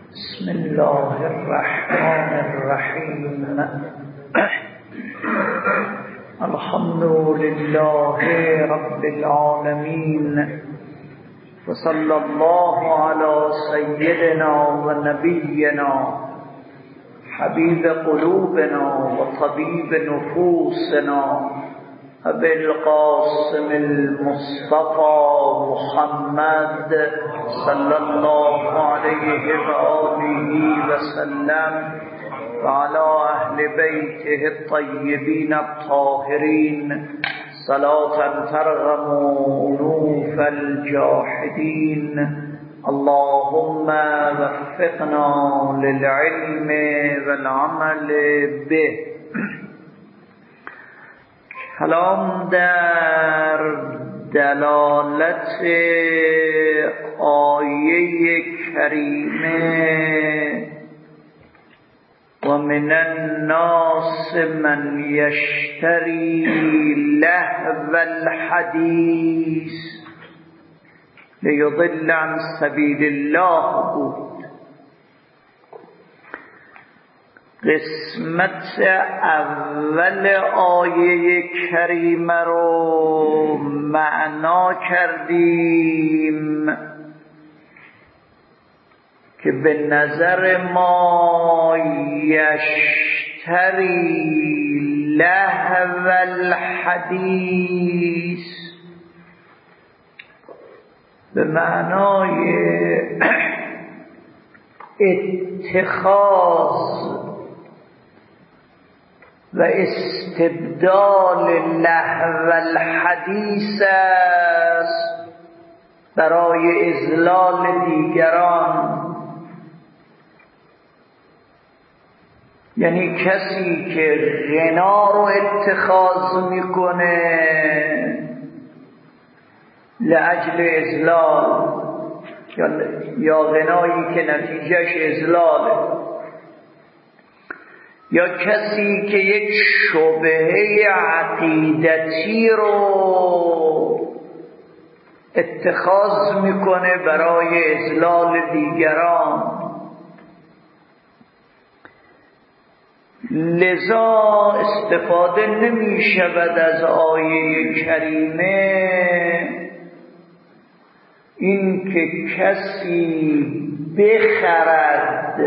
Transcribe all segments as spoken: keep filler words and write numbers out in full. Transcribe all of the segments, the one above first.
بسم الله الرحمن الرحیم. الحمد لله رب العالمین و صلی الله علی سیدنا و نبینا حبیب قلوبنا و طبیب نفوسنا ابی القاسم المصطفى محمد صلی الله علیه و آله و سلم و علی اهل بیته الطیبین الطاهرین صلاة ترغم انوف الجاحدین. اللهم وفقنا للعلم والعمل به. کلام در دلالت آیه کریمه و من الناس من یشتری لهو الحدیث لیضل عن سبیل الله بود. قسمت اول آیه کریمه رو معنا کردیم که به نظر ما یشتری لهو الحدیث به معنای اتخاذ و استبدال لهو الحدیث است برای اضلال دیگران. یعنی کسی که غنا رو اتخاذ میکنه لأجل اضلال یا غنایی که نتیجهش اضلاله، یا کسی که یک شبهه عقیدتی رو اتخاذ میکنه برای اضلال دیگران. لذا استفاده نمی شود از آیه کریمه این که کسی بخرد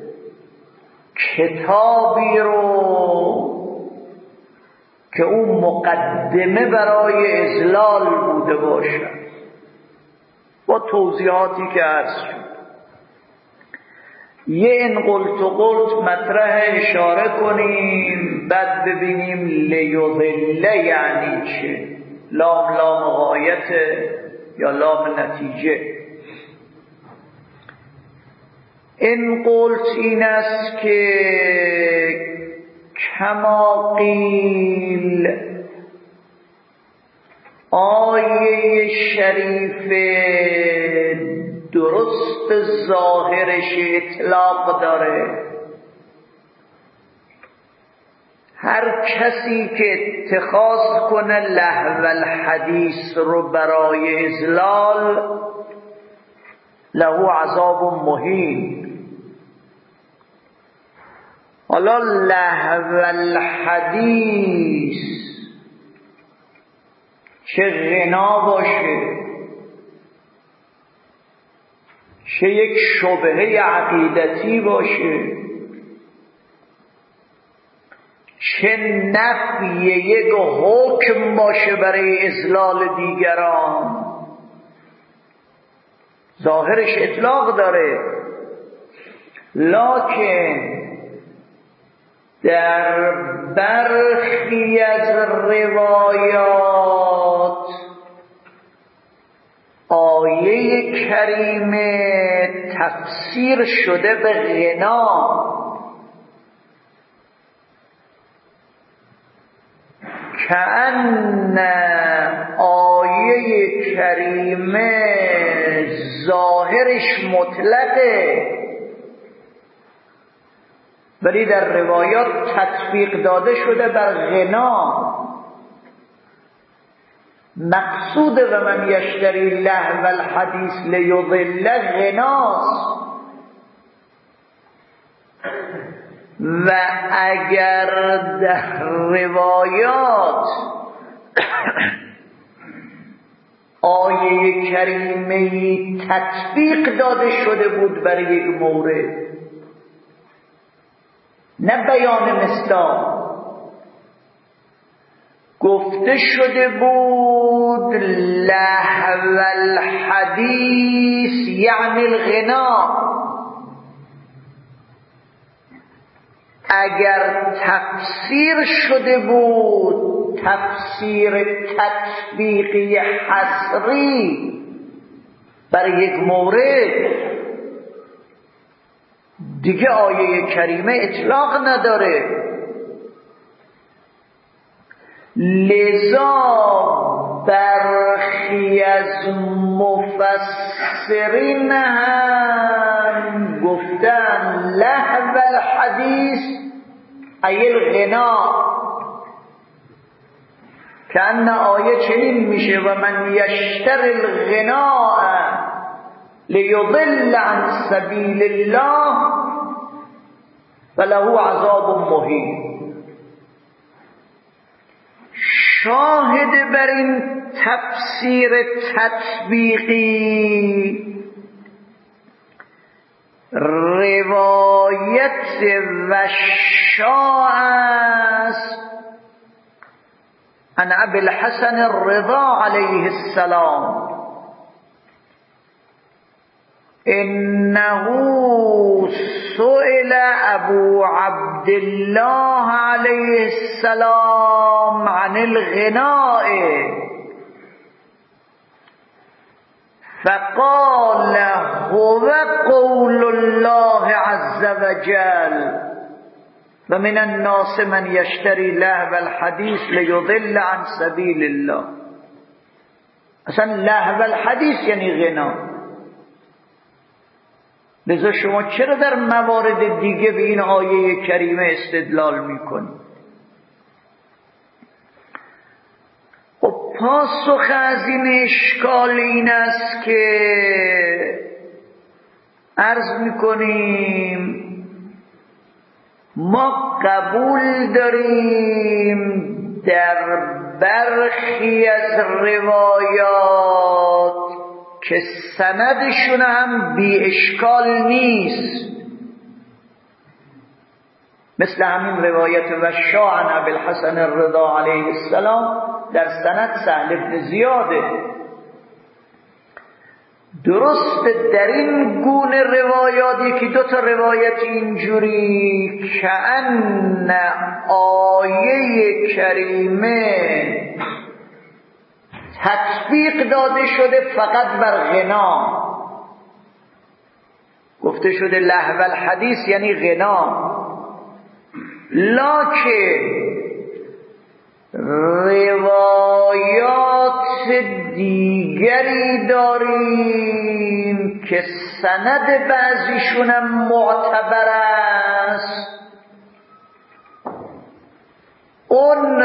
کتابی رو که اون مقدمه برای اضلال بوده باشد با توضیحاتی که عرض شد. یه این قلت و قلت مطرح اشاره کنیم، بعد ببینیم لیضل یعنی چه. لام لام غایت یا لام نتیجه. این قلت این است که کما قیل آیه شریف درست ظاهرش اطلاق داره. هر کسی که اتخاذ کنه لهو الحدیث رو برای اضلال له عذاب مهین. حالا لهو الحدیث چه غنا باشه، چه یک شبهه عقیدتی باشه، چه نفی یک حکم باشه برای اضلال دیگران، ظاهرش اطلاق داره. لکن در برخی از روایات آیه کریمه تفسیر شده به غنا. کأن آیه کریمه ظاهرش مطلقه ولی در روایات تطبیق داده شده بر غنا. مقصود و من یشتری لهو الحدیث لیضل غناست. و اگر در روایات آیه کریمه تطبیق داده شده بود برای یک مورد، نه بیان مصداق، گفته شده بود لهو الحدیث یعنی الغنا، اگر تفسیر شده بود تفسیر تطبیقی حصری برای یک مورد، دیگه آیه کریمه اطلاق نداره. لذا برخی از مفسرین هم گفتن لهو الحدیث ای الغنا، که ان آیه چنین میشه و من یشتر الغناء لیضل عن سبیل الله فله عذاب مهین. شاهد بر این تفسیر تطبیقی روایت وشاء است عن ابی الحسن الرضا علیه السلام انه سئل ابو عبدالله علیه السلام عن الغناء فقال هو قول الله عز وجل و من الناس من یشتری لهو الحدیث لیضل عن سبیل الله. اصلا لهو الحدیث یعنی غنا. لذا شما چرا در موارد دیگه به این آیه کریمه استدلال میکنید؟ خب پاسخ از این اشکال این است که عرض میکنیم ما قبول داریم در برخی از روایات که سندشون هم بی اشکال نیست، مثل همین روایت وشاء عن ابی الحسن الرضا علیه السلام در سند سهل بن زیاده. درست در این گونه روایاتی که دو تا روایت اینجوری که ان آیه کریمه تطبیق داده شده فقط بر غنا، گفته شده لهو الحدیث یعنی غنا، لکن روایات دیگری داریم که سند بعضیشون هم معتبر است. اون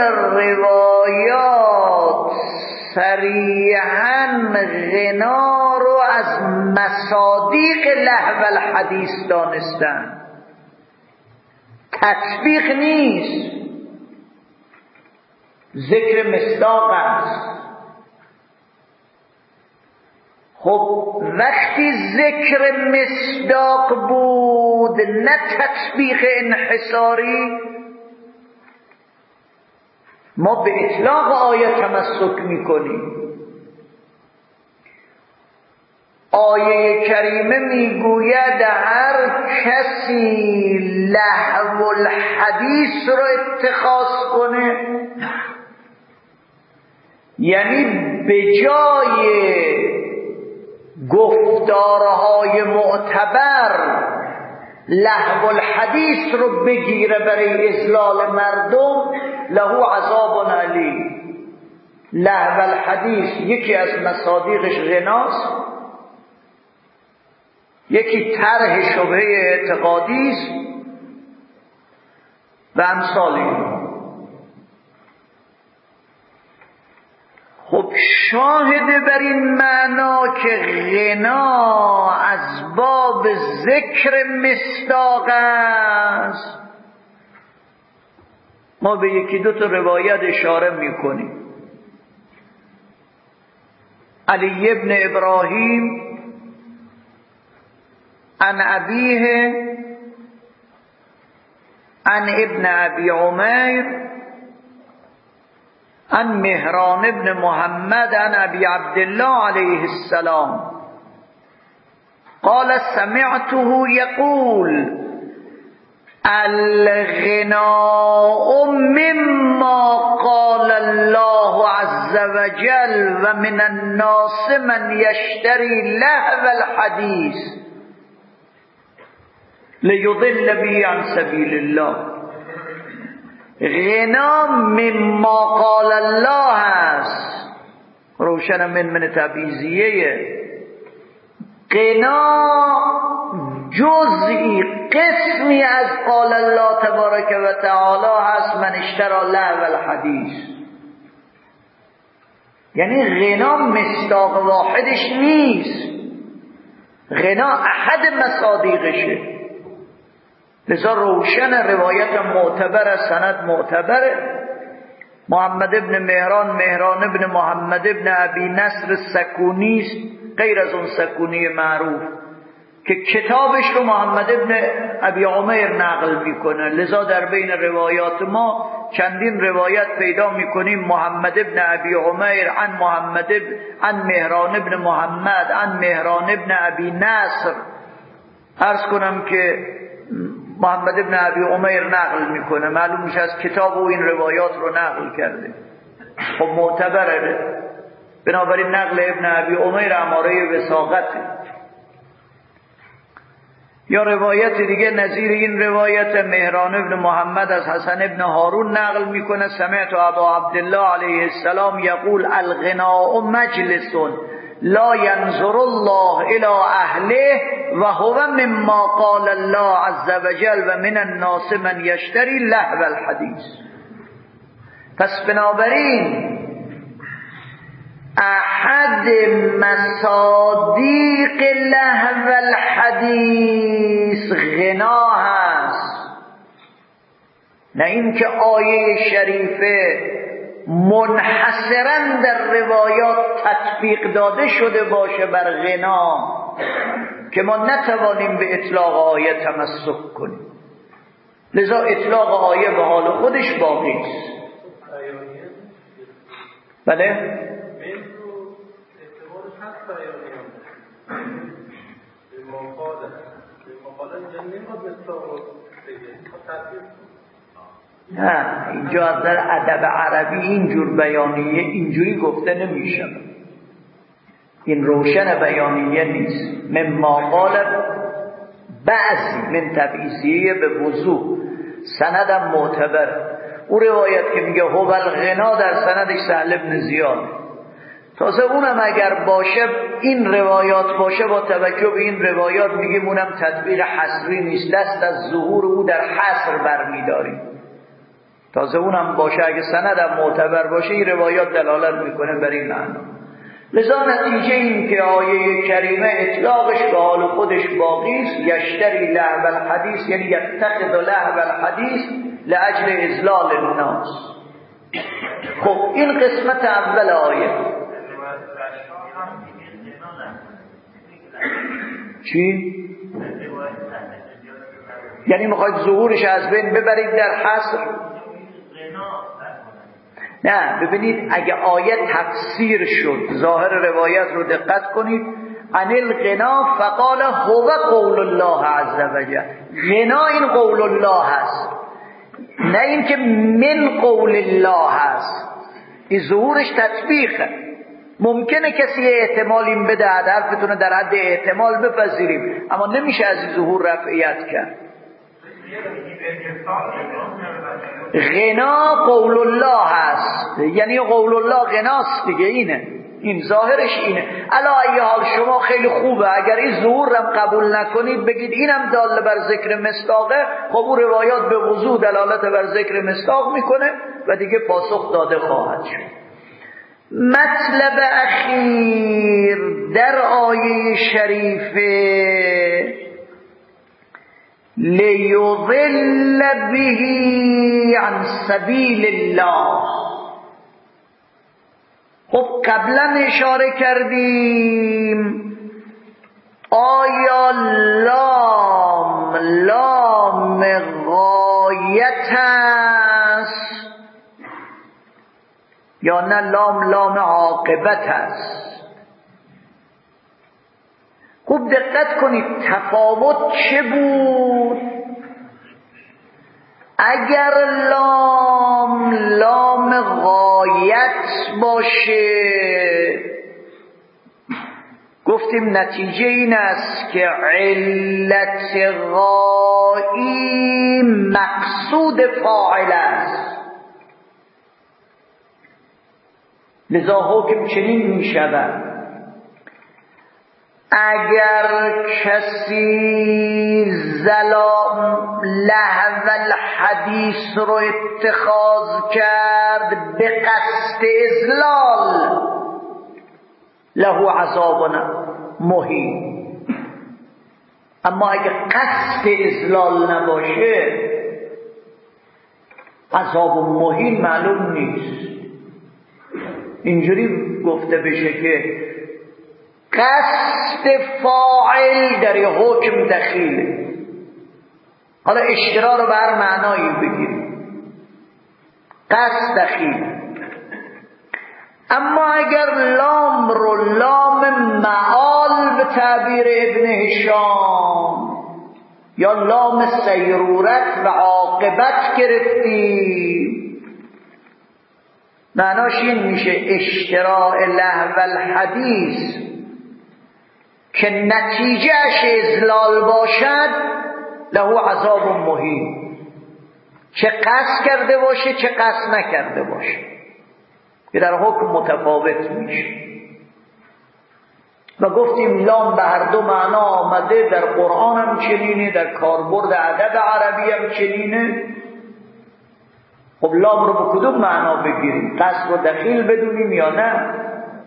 روایات صریحاً غنا رو از مصادیق لهو الحدیث دانستن، تطبیق نیست، ذکر مصداق است. خب وقتی ذکر مصداق بود نه تطبیق انحصاری، ما به اطلاق آیه تمسک میکنیم. آیه کریمه میگوید هر کسی لهو الحدیث رو اتخاذ کنه، یعنی به جای گفتارهای معتبر لهو الحدیث رو بگیره برای اضلال مردم، له عذاب علیم. لهو الحدیث یکی از مصادیقش غناست، یکی طرح شبهه اعتقادی است و امثال این. خب شاهد بر این معنا که غنا از باب ذکر مصداق است، ما به یکی دو تا روایت اشاره میکنیم. علی ابن ابراهیم عن ابیه عن ابن ابی عمیر عن مهران ابن محمد عن ابی عبدالله علیه السلام قال سمعته يقول الغناء مما قال الله عز وجل ومن الناس من يشتري لهو الحديث ليضل به عن سبيل الله. غنا مما قال الله است، روشن من من تبعیضیه. غنا جزئی قسمی از قال الله تبارک و تعالی هست من اشترى لهو الحدیث. یعنی غنا مصداق واحدش نیست، غنا احد مصادیقشه. لذا روشن روایت معتبر، سند معتبره. محمد ابن مهران مهران ابن محمد ابن ابی نصر سکونی است، غیر از اون سکونی معروف که کتابش رو محمد ابن ابی عمیر نقل میکنه. لذا در بین روایات ما چندین روایت پیدا میکنیم محمد ابن ابی عمیر عن محمد ابن عن مهران ابن محمد عن مهران ابن ابی نصر. عرض کنم که محمد ابن ابی عمیر نقل میکنه، معلوم میشه از کتاب و این روایات رو نقل کرده. خب معتبره، بنابراین نقل ابن ابی عمیر اماره وثاقته. یا روایت دیگه نظیر این روایت مهران ابن محمد از حسن ابن هارون نقل میکنه سمعت ابا عبدالله علیه السلام یقول الغناء مجلس لا ينظر الله الى اهله و هو مما قال الله عز وجل و من الناس من یشتری لهو الحدیث. پس بنابراین احد مصادیق لهو الحدیث غنا هست، نه اینکه آیه شریفه منحصرا در روایات تطبیق داده شده باشه بر غنا که ما نتوانیم به اطلاق آیه تمسک کنیم. لذا اطلاق آیه به حال خودش باقی است. بله؟ نه، اینجا از در ادب عربی اینجور بیانیه اینجوری گفته نمیشه. این روشن بیانیه نیست. مما قال بعضی من تبعیضیه به وضوح، سندم معتبر. او روایت که میگه هو الغنا در سندش سهل بن زیاد، تازه اونم اگر باشه این روایات باشه با توجه به این روایات میگیم اونم تطبیق حصری نیست، دست از ظهور او در حصر برمیداریم. تازه اونم باشه اگه سندم معتبر باشه این روایات دلالت میکنه بر این معنی. لذا نتیجه این که آیه کریمه اطلاقش به حال خودش باقی است. یشتری لهو الحدیث یعنی یتخذ لهو الحدیث لاجل اضلال الناس. خب این قسمت اول آیه. چی؟ یعنی میخواید ظهورش از بین ببرید در حصر؟ نه، ببینید اگه آیه تفسیر شد، ظاهر روایت رو دقت کنید، عن الغنا فقال هو قول الله عز وجل. غنا این قول الله هست، نه اینکه من قول الله هست. این ظهورش تطبیقه. ممکنه کسی احتمال این بده، حرفتون در حد احتمال بپذیریم، اما نمیشه از این ظهور رفعیت کرد. غنا قول الله هست، یعنی قول الله غناست دیگه. اینه، این ظاهرش اینه. الا ای حال شما خیلی خوبه اگر این ظهور هم قبول نکنید بگید اینم دال بر ذکر مصداقه. خب اون روایات به وضوح دلالت بر ذکر مصداق میکنه و دیگه پاسخ داده خواهد شد. مطلب اخیر در آیه شریفه لیضل به عن سبیل الله. خب قبلا اشاره کردیم آیا لام لام غایت است یا نه لام لام عاقبت است؟ خوب دقت کنید تفاوت چه بود؟ اگر لام لام غایت باشه گفتیم نتیجه این است که علت غایی مقصود فاعل است، لذا حکم چنین می شود اگر کسی زلام لهو الحدیث رو اتخاذ کرد به قصد اضلال له عذاب مهین. اما اگر قصد اضلال نباشه عذاب مهین معلوم نیست. اینجوری گفته بشه که قصد فاعل در یه حکم دخیله. حالا اشترا رو بر معنایی بگیریم، قصد دخیله. اما اگر لام رو لام معال به تعبیر ابن هشام یا لام سیرورت و عاقبت گرفتیم معناش این میشه اشتراء لهو الحدیث که نتیجهش اضلال باشد له عذاب مهین، چه قصد کرده باشه چه قصد نکرده باشه، که در حکم متفاوت میشه. و گفتیم لام به هر دو معنا آمده، در قرآن هم چنینه، در کاربرد ادب عربی هم چنینه. خب لام رو به کدوم معنا بگیریم؟ قصد رو دخیل بدونیم یا نه؟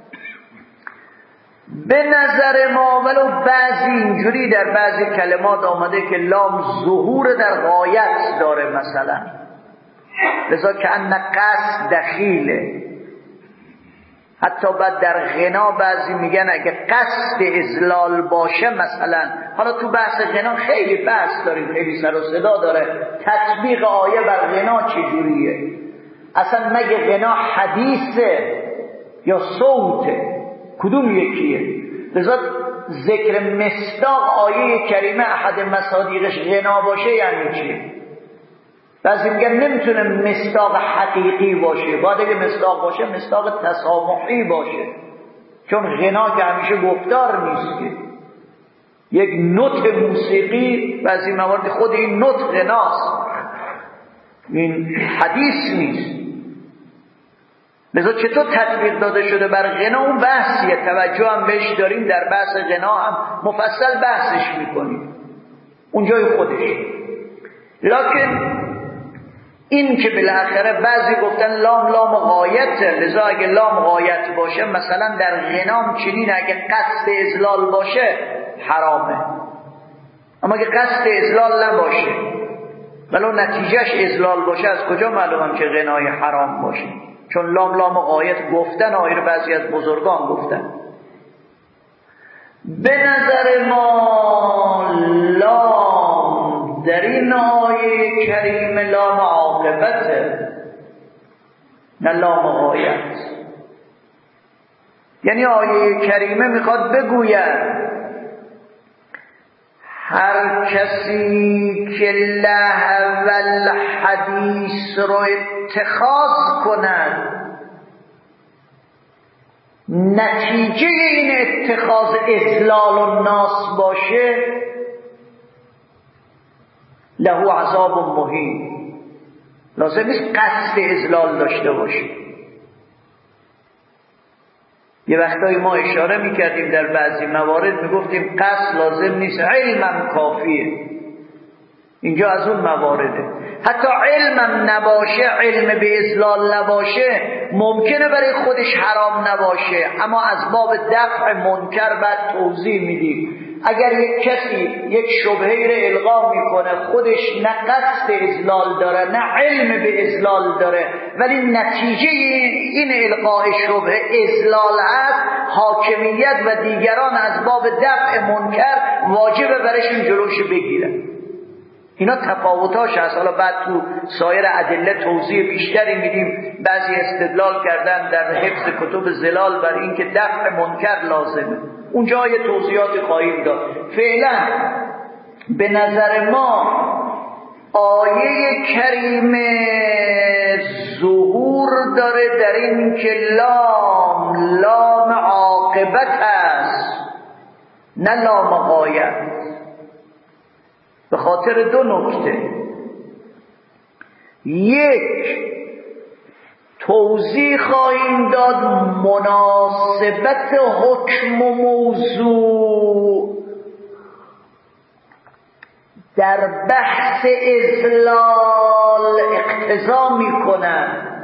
به نظر ما ولو بعضی اینجوری در بعضی کلمات آمده که لام ظهور در غایت داره مثلا، لذا که ان قصد دخیله. حتی بعد در غنا بعضی میگن اگه قصد اضلال باشه مثلا، حالا تو بحث غنا خیلی بحث داریم، خیلی سر و صدا داره تطبیق آیه بر غنا چجوریه، اصلا مگه غنا حدیثه یا صوته؟ کدوم یکیه؟ لذا ذکر مصداق آیه کریمه احد مصادیقش غنا باشه یعنی چی؟ بعضی میگن نمیتونه مصداق حقیقی باشه، باید اگه مصداق باشه مصداق تسامحی باشه، چون غنا که همیشه گفتار نیست که یک نوت موسیقی بعضی موارد خود این نوت غناست، این حدیث نیست. لذا چطور تطبیق داده شده بر غنا اون بحثیه، توجه هم بهش داریم، در بحث غنا هم مفصل بحثش میکنیم اونجای خودش. لکن این که بالاخره بعضی گفتن لام لام غایت، لذا اگه لام غایت باشه مثلا در غنام چنین اگه قصد اضلال باشه حرامه، اما اگه قصد اضلال نباشه ولو نتیجهش اضلال باشه از کجا معلومم که غنای حرام باشه؟ چون لام لام غایت گفتن آیه بعضی از بزرگان گفتن. به نظر ما لام در این آیه کریم لام عاقبته نه لام غایت. یعنی آیه کریمه میخواد بگوید هر کسی که لهو الحدیث رو اتخاذ کند نتیجه این اتخاذ اضلال الناس باشه له عذاب مهین. لازم نیست قصد اضلال داشته باشه. یه وقتایی ما اشاره میکردیم در بعضی موارد میگفتیم قصد لازم نیست، علمم کافیه. اینجا از اون موارده. حتی علمم نباشه، علم به اضلال نباشه، ممکنه برای خودش حرام نباشه، اما از باب دفع منکر بعد توضیح میدیم اگر یک کسی یک شبهه را القا میکنه خودش نه قصد اضلال داره نه علم به اضلال داره ولی نتیجه این القاء شبهه اضلال است، حاکمیت و دیگران از باب دفع منکر واجبه برشون جلوش بگیرن. اینا تفاوتاش هست. حالا بعد تو سایر ادله توضیح بیشتری میدیم. بعضی استدلال کردن در حفظ کتب زلال بر اینکه دفع منکر لازمه، اونجا یه توضیحات خواهیم داد. فعلا به نظر ما آیه کریمه ظهور داره در این که لام لام عاقبت است نه لام غایت، به خاطر دو نکته. یک، توضیح خواهیم داد مناسبت حکم و موضوع در بحث اضلال اقتضا میکنند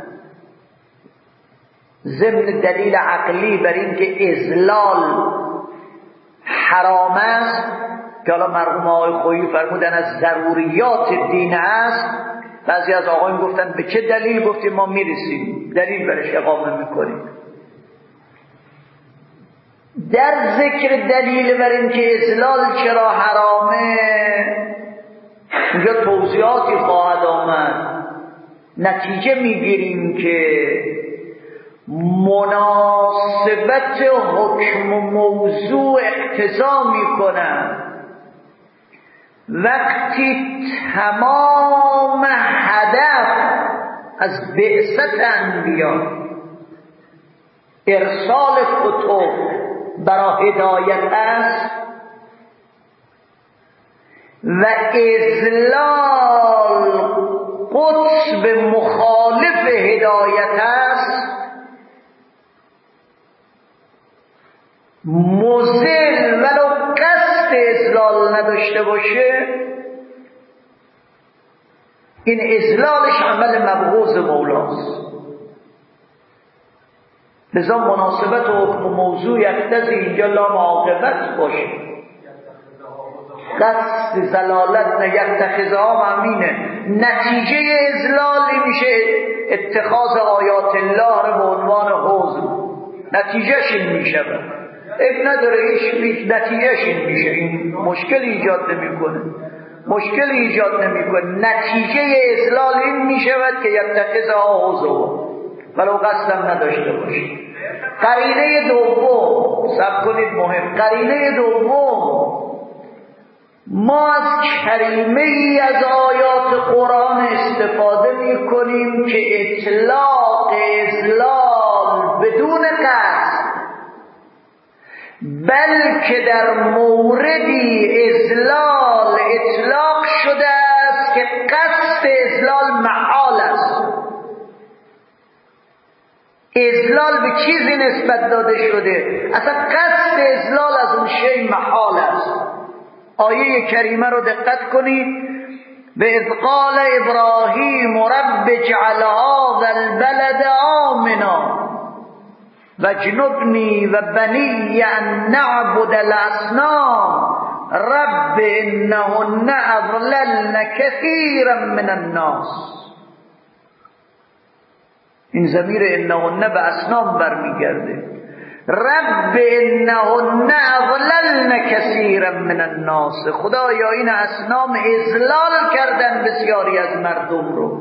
ضمن دلیل عقلی بر این که اضلال حرام است که حالا مرحوم آقای خویی فرمودن از ضروریات دین است. بعضی از آقایون گفتن به چه دلیل؟ گفتیم ما میرسیم دلیل برش اقامه میکنیم. در ذکر دلیل بر این که اضلال چرا حرامه اونجا توضیحاتی خواهد آمد. نتیجه میگیریم که مناسبت حکم و موضوع اقتضا میکنه وقتی تمام هدف از بعثت انبیا ارسال کتب برای هدایت است و اضلال قطب مخالف هدایت است، مضل ولو قصد اضلال نداشته باشه، این اضلالش عمل مبغوض مولاست. لذا مناسبت و حکم موضوع یقتضی اینجا لام عاقبت باشه. قصد زلالت نیتخذها همینه. نتیجه اضلالی میشه اتخاذ آیات الله رو به عنوان حوض، نتیجهش این میشه. اب نداره ایش نتیجهش این میشه. این مشکل ایجاد نمی کنه مشکل ایجاد نمی کنه نتیجه اضلال این میشود که یتخذها حوض ولو قصدم نداشته باشه. قرینه دوم سب کنید مهم. قرینه دوم، ما از کریمه ای از آیات قرآن استفاده می کنیم که اطلاق اضلال بدون قصد بلکه در موردی اضلال اطلاق شده است که قصد اضلال محال است. اضلال به چیزی نسبت داده شده اصلا قصد اضلال از اون شی محال است. آیه کریمه رو دقت کنید. به اذ قال ابراهیم رب اجعل هذا البلد آمنا واجنبنی و بنی ان نعبد الاصنام رب انهن اضللن کثیرا من الناس. این ضمیر انهن به اصنام برمیگرده. رب انهن اضللن کثیرا من الناس. خدایا این اصنام اضلال کردن بسیاری از مردم رو.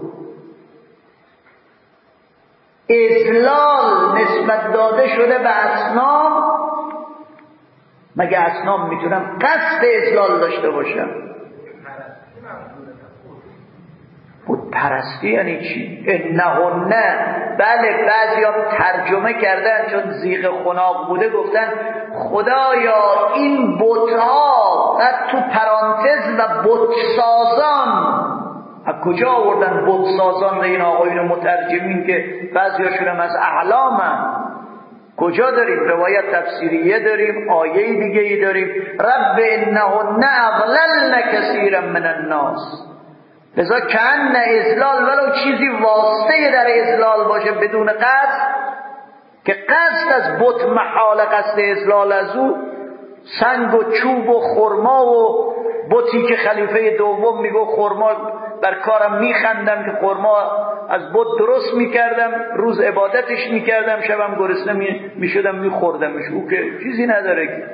اضلال نسبت داده شده به اصنام. مگه اصنام میتونن قصد اضلال داشته باشن؟ بود پرستی یعنی چی؟ انهن، بله بعضی ها ترجمه کردن چون زیغ خناق بوده گفتن خدایا این بتها بعد تو پرانتز و بتسازان. از کجا آوردن بتسازان رو این آقایون مترجمین که بعضی هاشون هم از اعلامن؟ کجا داریم؟ روایت تفسیریه داریم، آیه دیگه ای داریم. رب انهن اضللن کثیرا من الناس. لذا کأن اضلال ولو چیزی واسطه در اضلال باشه بدون قصد که قصد از بت محال قصد اضلال از او سنگ و چوب و خرما و بتی که خلیفه دوم میگو خرما بر کارم میخندم که خرما از بت درست میکردم، روز عبادتش میکردم، شبم گرسنه میشدم میخوردمش. او که چیزی نداره که.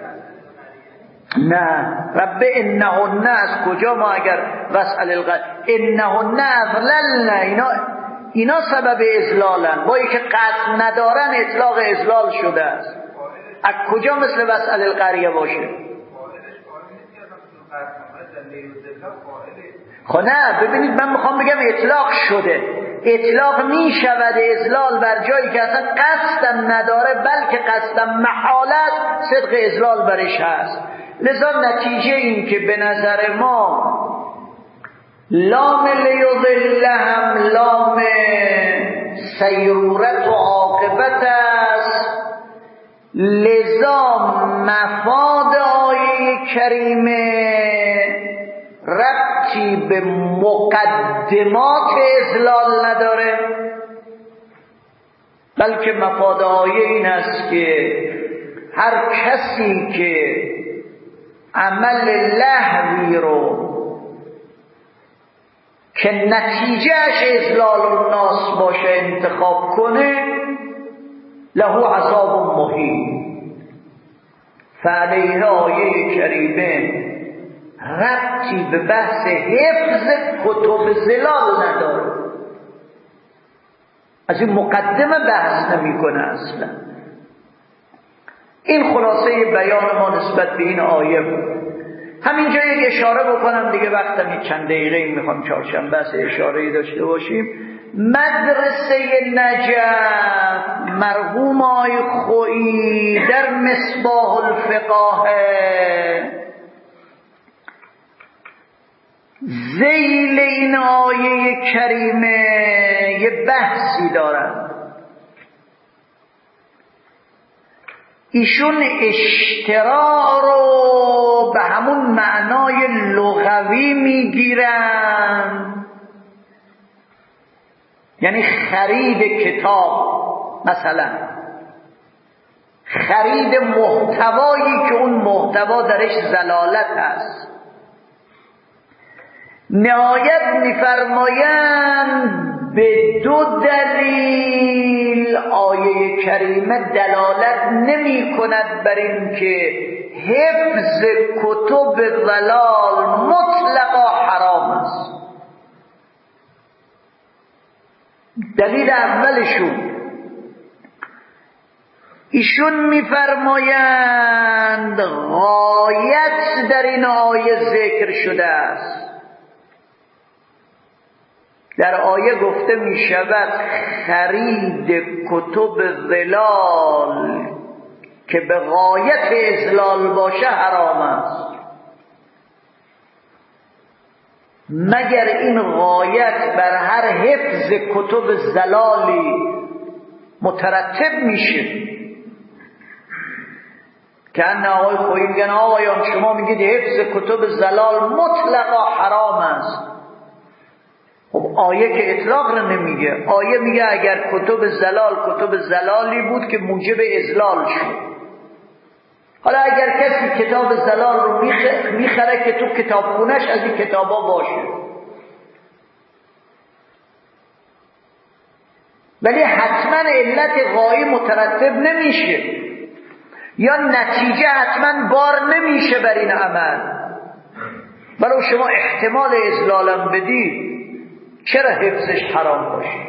نه رب انهن از کجا ما اگر وسأل القتل انهن اضللن، اینا اینا سبب اضلالن، با اینکه قصد ندارن اطلاق اضلال شده است. از کجا مثل وسأل القریه باشه؟ خب نه ببینید من میخوام بگم اطلاق شده. اطلاق میشود اضلال بر جایی که اصلا قصدم نداره، بلکه قصدم محالت صدق اضلال برش هست. لذا نتیجه این که به نظر ما لام لیضل هم لام سیرورت و عاقبت است. لذا مفاد آیه کریمه ربطی به مقدمات اضلال نداره، بلکه مفاد آیه این است که هر کسی که عمل لهوی رو که نتیجهش اضلال الناس باشه انتخاب کنه له عذاب مهین. فعلیه آیه کریمه ربطی به بحث حفظ کتب زلال نداره، از این مقدمه بحث نمی کنه اصلا. این خلاصه بیان ما نسبت به این آیه بود. همینجا یک اشاره بکنم دیگه، وقتم یک چند دقیقه میخوام چهارشنبه بس اشاره‌ای داشته باشیم. مدرسه نجف مرحوم آقای خویی در مصباح الفقاه ذیل این آیه کریمه یه بحثی دارن. ایشون اشتراع رو به همون معنای لغوی میگیرن، یعنی خرید کتاب، مثلا خرید محتوایی که اون محتوا درش زلالت هست. نهایت میفرمایند به دو دلیل آیه کریمه دلالت نمی کند بر این که حفظ کتب ضلال مطلقا حرام است. دلیل اولشون ایشون میفرمایند غایت در این آیه ذکر شده است. در آیه گفته می شود خرید کتب ضلال که به غایت اضلال باشه حرام است، مگر این غایت بر هر حفظ کتب ضلالی مترتب میشه. که ان آقای خویی میگن آقایان شما میگید حفظ کتب ضلال مطلقا حرام است. خب آیه که اطلاق رو نمیگه، آیه میگه اگر کتب زلال کتب زلالی بود که موجب اضلال شد. حالا اگر کسی کتاب زلال رو میخره که تو کتابخونه‌اش از این کتابا باشه، ولی حتما علت غایی مترتب نمیشه یا نتیجه حتما بار نمیشه بر این عمل. ولو شما احتمال اضلالم بدید چرا حفظش حرام باشه؟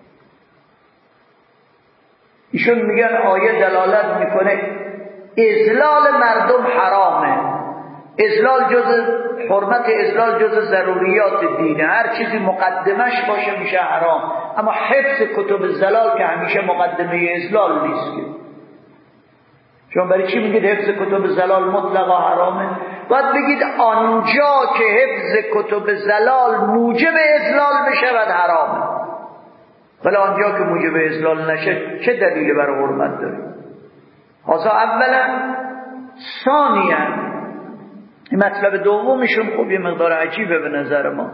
ایشون میگن آیه دلالت میکنه اضلال مردم حرامه. اضلال جز حرمت اضلال جز ضروریات دینه، هر چیزی مقدمش باشه میشه حرام. اما حفظ کتب زلال که همیشه مقدمه اضلال نیست که. شما برای چی میگید حفظ کتب زلال مطلقا حرامه؟ باید بگید آنجا که حفظ کتب زلال موجب اضلال بشود حرامه، ولی آنجا که موجب اضلال نشه چه دلیلی برای حرمت داره؟ حاضر اولا. ثانیا این مطلب دومشون خوب یه مقدار عجیبه به نظر ما.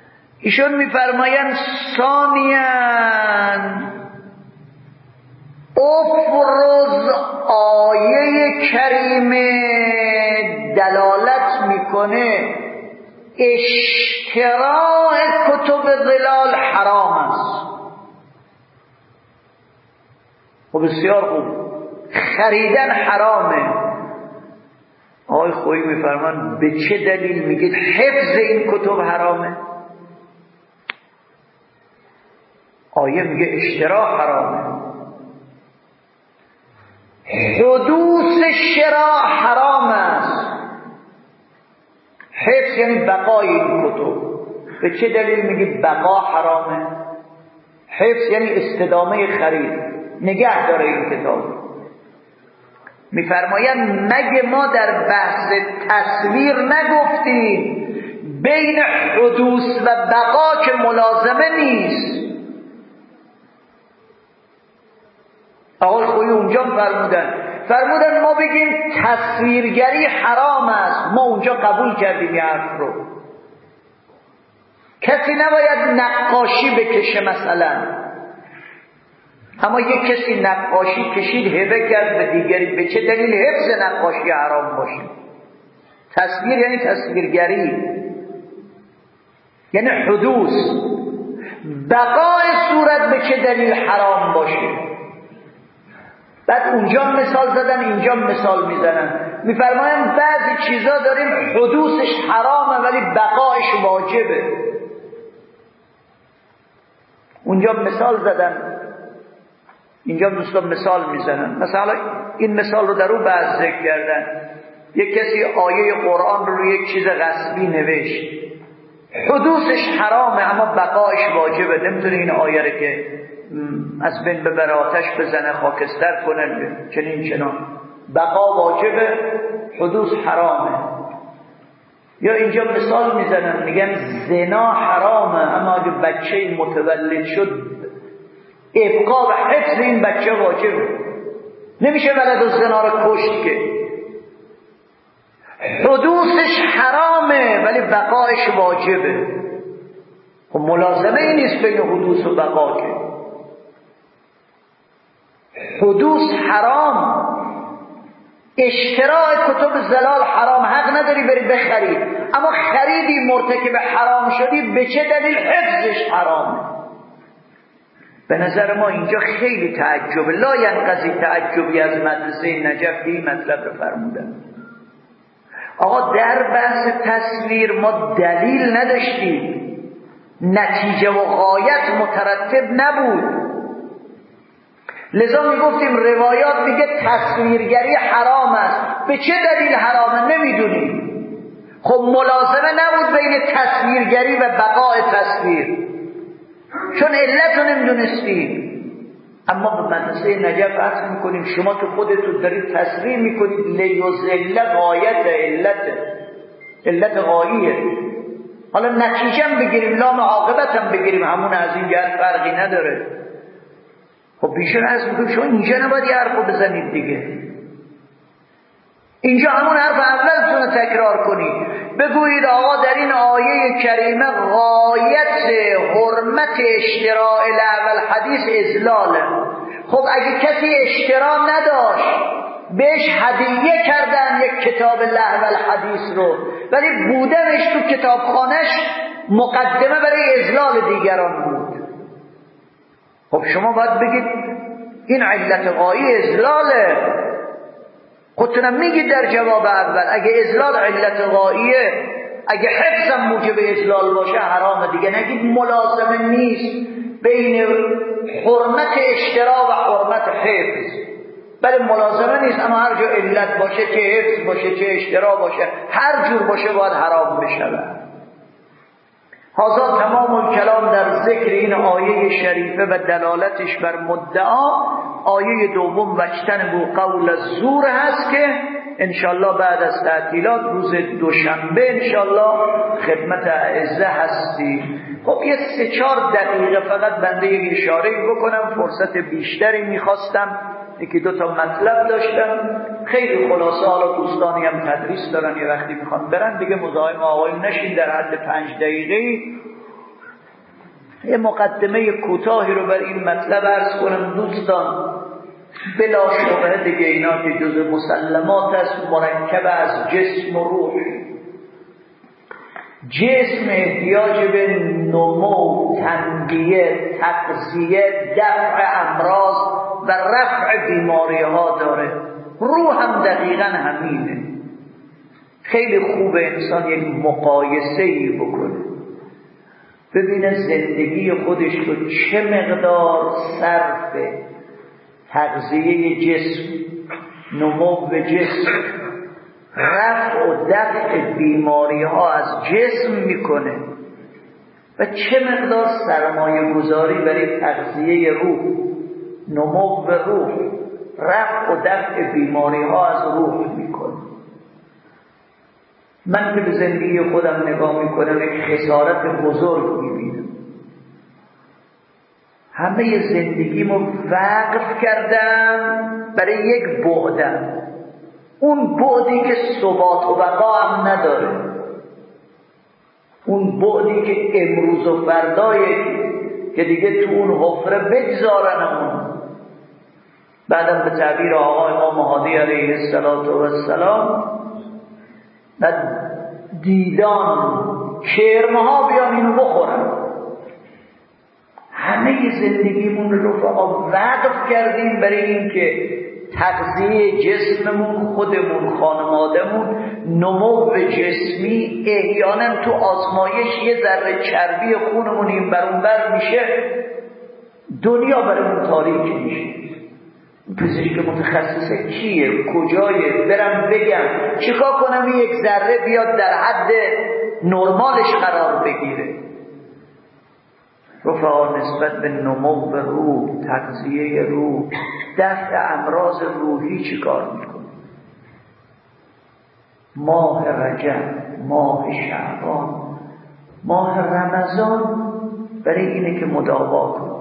ایشون میفرمایند ثانیا افرز آیه کریمه دلالت میکنه اشتراء کتب ظلال حرام است. و بسیار خوب، خریدن حرامه. آقای خویی میفرمان به چه دلیل میگید حفظ این کتب حرامه؟ آیه میگه اشترا حرامه، حدوث شراء حرام است. حفظ یعنی بقای این کتب. به چه دلیل میگید بقا حرامه؟ حفظ یعنی استدامه خرید، نگه داره این کتاب. میفرمایند مگه ما در بحث تصویر نگفتیم بین حدوث و بقا که ملازمه نیست؟ آقای خویی اونجا فرمودن فرمودن ما بگیم تصویرگری حرام است، ما اونجا قبول کردیم این حرف رو. کسی نباید نقاشی بکشه مثلا، اما یک کسی نقاشی کشید هبه کرد به دیگری، به چه دلیل حفظ نقاشی حرام باشه؟ تصویر یعنی تصویرگری، یعنی حدوث. بقای صورت به چه دلیل حرام باشه؟ بعد اونجا مثال زدن اینجا مثال میزنن، میفرمایند بعضی چیزا داریم حدوثش حرامه ولی بقایش واجبه. اونجا مثال زدن اینجا دوستان مثال میزنن. مثلا این مثال رو در اون بعض ذکر کردن، یک کسی آیه قرآن رو روی یک چیز غصبی نوشت، حدوثش حرامه اما بقایش واجبه. نمیتونه این آیه رو که از بین ببره، آتش بزنه، خاکستر کنه، چنین چنان. بقا واجبه، حدوث حرامه. یا اینجا مثال میزنن میگن زنا حرامه اما اگه بچه متولد شد ابقا و حفظ این بچه واجبه. نمیشه ولد و زنا رو کشت که. حدوثش حرامه ولی بقایش واجبه. خب ملازمه ای نیست بین حدوث و بقا که. حدوث حرام، اشتراء کتب زلال حرام، حق نداری بری بخری، اما خریدی مرتکب حرام شدی به چه دلیل؟ حفظش حرامه. به نظر ما اینجا خیلی تعجب، لا ینقضی تعجبی از مدرسه نجف این مطلب رو فرمودن. آقا در بحث تصویر ما دلیل نداشتیم، نتیجه و غایت مترتب نبود، لذا میگفتیم روایات میگه تصویرگری حرام است. به چه دلیل حرامه نمیدونیم. خب ملازمه نبود بین تصویرگری و بقای تصویر، چون علت رو نمیدونستیم. اما به مدرسه نجف عرض میکنیم شما که خودتون دارید تصویر میکنید لیوزله غایت علت علت غاییه. حالا نتیجه هم بگیریم لام عاقبت هم بگیریم همون از این جهت فرقی نداره. خب بیشتر از میگم شما اینجا نباید یه حرف رو بزنید دیگه. اینجا همون حرف اولتون تکرار کنید، بگویید آقا در این آیه کریمه غایت حرمت اشتراء الاول حدیث ازلاله. خب اگه کسی اشترا نداشت بهش هدیه کردن یک کتاب لهو الحدیث رو، ولی بودنش تو کتابخانهش مقدمه برای ازلال دیگران بود. خب شما باید بگید این علت غایی ازلاله. خودتونم میگید در جواب اول اگه ازلال علت غاییه، اگه حفظم موجب ازلال باشه حرامه دیگه. نگید ملازمه نیست بین حرمت اشترا و حرمت حفظ. بله ملازمه نیست اما هر جا علت باشه، چه حفظ باشه چه اشترا باشه، هر جور باشه باید حرام بشه. هذا تمام الکلام در ذکر این آیه شریفه و دلالتش بر مدعا. آیه دوم وجتنبوا قول الزور هست که انشالله بعد از تعطیلات روز دوشنبه انشالله خدمت اعزه هستی. خب یه سه چهار دقیقه فقط بنده یک اشاره بکنم، فرصت بیشتری میخواستم، یکی دو تا مطلب داشتم خیلی خلاصه. حالا دوستانی هم تدریس دارن یه وقتی میخوان برن دیگه مزاحم آقایون نشین، در حد پنج دقیقه یه مقدمه کوتاهی رو بر این مطلب عرض کنم. دوستان بلا شبهه دیگه اینا که جز مسلمات است، مرکب از جسم و روح. جسم احتیاج به نمو، تنبیه، تغذیه، دفع امراض و رفع بیماری ها داره. روح هم دقیقا همینه. خیلی خوبه انسان یک مقایسه‌ای بکنه، ببینه زندگی خودش رو چه مقدار صرف تغذیه جسم، نمو جسم، رفع و دفع بیماری ها از جسم میکنه و چه مقدار سرمایه گذاری برای تغذیه روح، نمو روح، رفع و دفع بیماری ها از روح میکنه. من که به زندگی خودم نگاه میکنم یک خسارت بزرگ میبینم. همه زندگیمو وقف کردم برای یک بعدم، اون بعدی که ثبات و بقا هم نداره، اون بعدی که امروز و فردایی که دیگه تو اون حفره بگذارنمون. بعدم به تعبیر آقای امام مهدی علیه السلام و دیدان کرمه ها بیان اینو بخورن. همه زندگیمون رو رفقا وقف کردیم برای این که تغذیه جسممون، خودمون، خانوادمون، نمو جسمی، احیانا تو آزمایش یه ذره چربی خونمون این بر اون بر میشه، دنیا برامون تاریک میشه. پزشک متخصصه کیه؟ کجایه؟ برم بگم چیکار کنم یک ذره بیاد در حد نرمالش قرار بگیره؟ رفعا نسبت به نمو روح، تغذیه روح، دفع امراض روحی چیکار میکنه؟ ماه رجب، ماه شعبان، ماه رمضان برای اینه که مداوا کنه.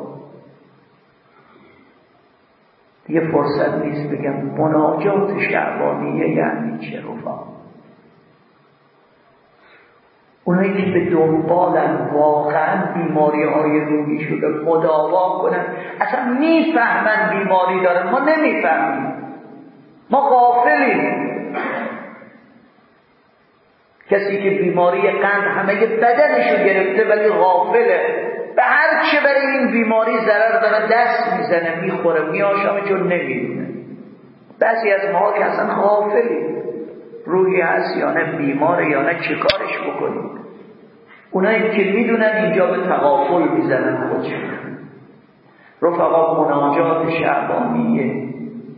یه فرصت نیست بگم مناجات شعبانیه یعنی چه رفعا. اونایی که به دنبالن واقعا بیماری های روحی شده مداوا کنن، اصلا میفهمن بیماری دارن، ما نمیفهمیم، ما غافلیم. کسی که بیماری قند همه بدنشو گرفته ولی غافله، به هر چه برای این بیماری ضرر داره دست میزنه، میخوره، میآشامه، چون نمیدونه. بعضی از ما که اصلا غافلیم، روحی هست یا نه، بیماره یا نه، چه کارش بکنیم؟ اونایی که میدونن اینجا به تغافل میزنن خودشون. رفقا مناجات شعبانیه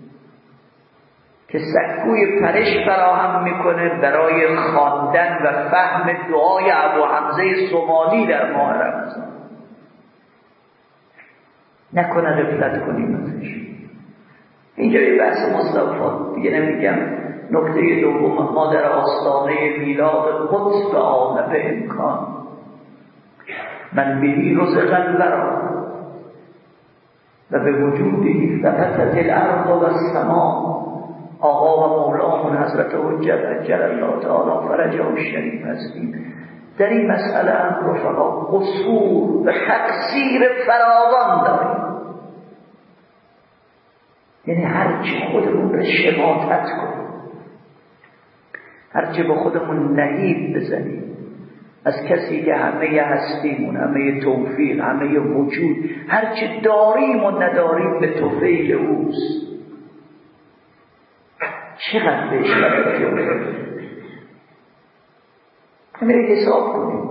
که سکوی پرش فراهم میکنه برای خواندن و فهم دعای ابو حمزه صومالی در ماه رمضان. نکنه غفلت کنیم ازش. اینجا یه بحث مصطفی دیگه نمیگم. نکته دوم، ما در آستانه میلاد قدس به عالم امکان من بهی رزق الورا و به وجودی فتحت الارض و السما. آقا و مولامون حضرت حجت عجل الله تعالی فرجه و شریف هستیم. در این مسئله هم رفقا قصور و تقصیر فراوان داریم. یعنی هرچی خودمون رو شماتت کنیم، هرچی به خودمون نهیب بزنیم از کسی که همه هستیمون، همه توفیق، همه وجود، هرچی داریم و نداریم به توفیل اوست. چقدر بهش توجه کنیم؟ همین حساب کنیم.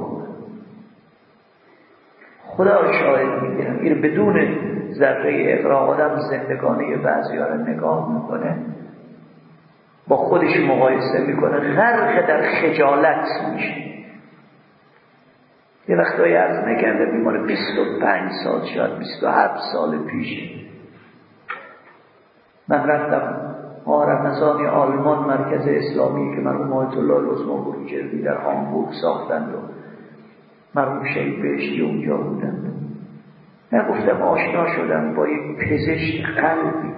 خدا شاهد میگیرم این بدون ذره اقراق آدم زندگانی بعضی ها رو نگاه میکنه، با خودش مقایسه میکنه، غرق در خجالت میشه. یه وقتایی عرض نکرده بیمار بیست و پنج سال شاید بیست و هفت سال پیش من رفتم ماه رمضانی آلمان، مرکز اسلامی که مرحوم آیت الله العظمی بروجردی در هامبورگ ساختند و مرحوم شهید بهشتی اونجا بودند. نگفتم آشنا شدم با یک پزشک قلبی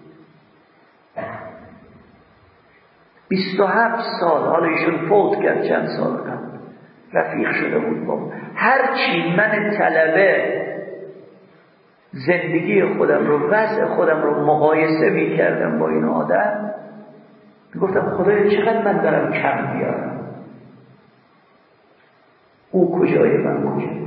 بیست و هفت سال، حالا ایشون فوت کرد چند سال قبل، رفیق شده بود با من. هرچی من طلبه زندگی خودم رو، وضع خودم رو مقایسه میکردم با این آدم، میگفتم خدایا چقدر من دارم کم میارم، او کجای من کجای.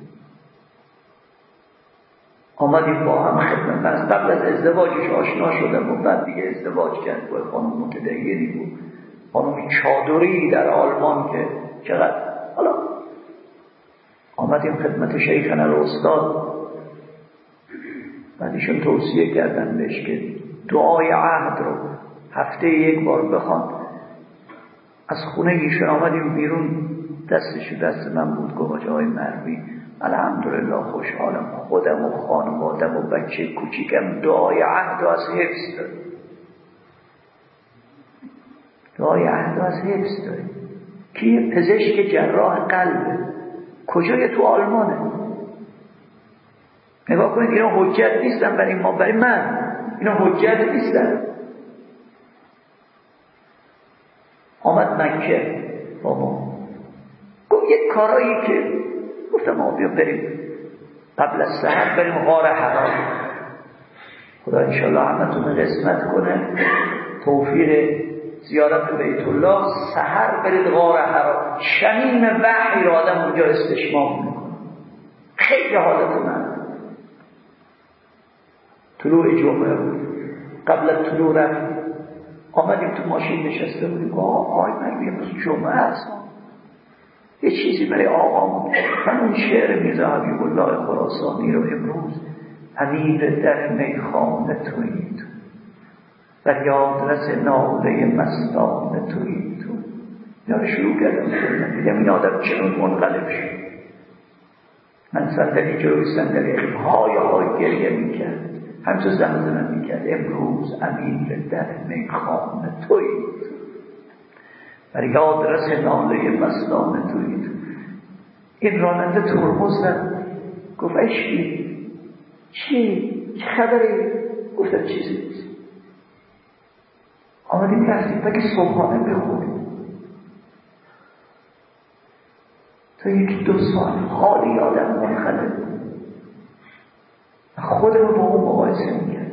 آمدیم با هم خدمت. من از قبل از ازدواجش آشنا شدم و بعد دیگه ازدواج کرد با خانم متدینی بود، خانم چادری در آلمان که چقدر. حالا آمدیم خدمت شیخنا الاستاد، بعد ایشون توصیه کردن بهش که دعای عهد رو هفته یک بار بخوان. از خونه ایشون آمدیم بیرون، دستش دست من بود، گفت آقای مروی الحمدلله خوشحالم، خودم و خانوادم و بچه کوچیکم دعای عهد از حفظ داریم، دعای عهد از حفظ داریم. کی؟ پزشک جراح قلب. کجای؟ تو آلمانه. نگاه کنید، اینا حجت نیستن برای ما، برای من اینا حجت نیستن. آمد مکه با ما، گفت یک کارایی که گفتم ما بیا بریم قبل از سحر بریم غار حرا. خدا انشاءالله همتون قسمت کنه توفیق زیارت بیت الله. سحر برید غار حرا، شمیم وحی را آدم اونجا استشمام میکنه، خیلی حالت من. طلوع جمعه بود، قبل از طلوع رفت، آمدیم تو ماشین نشسته بودیم، آقای مروی امروز جمعه است، یه چیزی برای آقام. من اون شعر میرزا حبیب الله خراسانی رو امروز امیر در میخانه تویی تو، بر یادرس ناله مستانه تویی تو. اینا شروع کردم کردم دیدم این آدم چنون منقلب شد. من صندلی جلوی صندلی های های گریه میکرد، همچه زمزمه میکرد امروز امیر در میخانه تویی تو، بر یادرس ناله مستانه تویی تو. این راننده ترمز زد، گفت عشقی چی؟ چه خبری؟ گفتم چیزی نیست. آمدیم رفتیم بگه صبحانه بخوریم. تا یکی دو سال حالی آدم منخلق خودم با اون مقایسه میکرد.